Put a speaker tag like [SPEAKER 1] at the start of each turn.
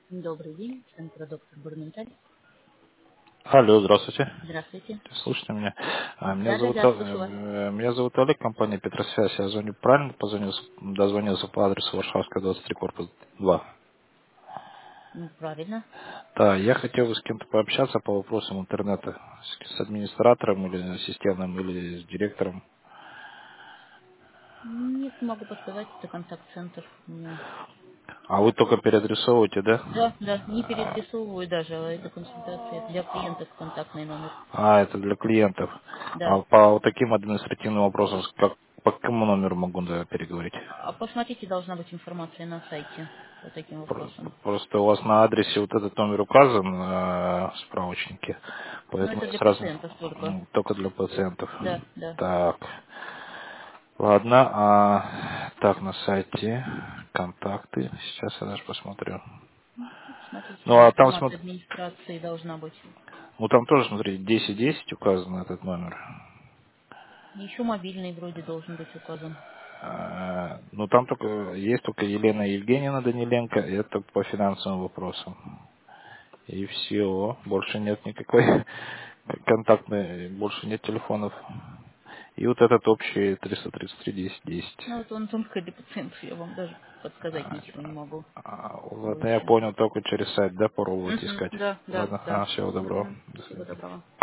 [SPEAKER 1] Добрый день, центр доктор Бурменталь.
[SPEAKER 2] Алло, здравствуйте.
[SPEAKER 1] Здравствуйте.
[SPEAKER 2] Слышите меня? Меня
[SPEAKER 1] Да, да,
[SPEAKER 2] зовут,
[SPEAKER 1] да, слышу вас.
[SPEAKER 2] меня зовут Олег, компания Петросвязь. Я звоню правильно, дозвонился по адресу Варшавская, 23, корпус 2.
[SPEAKER 1] Правильно.
[SPEAKER 2] Да, я хотел бы с кем-то пообщаться по вопросам интернета. С администратором или системным, или с директором.
[SPEAKER 1] Не смогу подсказать, это контакт-центр у меня.
[SPEAKER 2] А вы только переадресовываете, да?
[SPEAKER 1] Да, да, не переадресовываю даже, а это консультация для клиентов, контактный номер.
[SPEAKER 2] Это для клиентов. А
[SPEAKER 1] Да.
[SPEAKER 2] по вот таким административным вопросам, по какому номеру могу переговорить?
[SPEAKER 1] А посмотрите, должна быть информация на сайте по таким вопросам.
[SPEAKER 2] Просто у вас на адресе вот этот номер указан в справочнике,
[SPEAKER 1] Но
[SPEAKER 2] поэтому
[SPEAKER 1] это
[SPEAKER 2] я
[SPEAKER 1] для
[SPEAKER 2] сразу
[SPEAKER 1] пациентов только.
[SPEAKER 2] только для пациентов.
[SPEAKER 1] Да, да.
[SPEAKER 2] Так, ладно, так на сайте контакты. Сейчас я даже посмотрю.
[SPEAKER 1] Посмотрите,
[SPEAKER 2] Ну
[SPEAKER 1] там
[SPEAKER 2] а там
[SPEAKER 1] информация администрации должна быть.
[SPEAKER 2] ну там тоже, смотри, 1010 указан этот номер.
[SPEAKER 1] Еще мобильный вроде должен быть указан.
[SPEAKER 2] Ну там только есть только Елена Евгеньевна Даниленко, и это по финансовым вопросам. И все, больше нет никакой контактной, больше нет телефонов. И вот этот общий 333 10 10.
[SPEAKER 1] Ну вот он только для пациентов, я вам даже подсказать ничего не могу
[SPEAKER 2] Ладно, я
[SPEAKER 1] больше.
[SPEAKER 2] понял, только через сайт, да, попробовать
[SPEAKER 1] Мгм.
[SPEAKER 2] искать.
[SPEAKER 1] Да, да,
[SPEAKER 2] Ладно,
[SPEAKER 1] да.
[SPEAKER 2] всего доброго.
[SPEAKER 1] Мгм.
[SPEAKER 2] До
[SPEAKER 1] Всего
[SPEAKER 2] свидания.
[SPEAKER 1] доброго.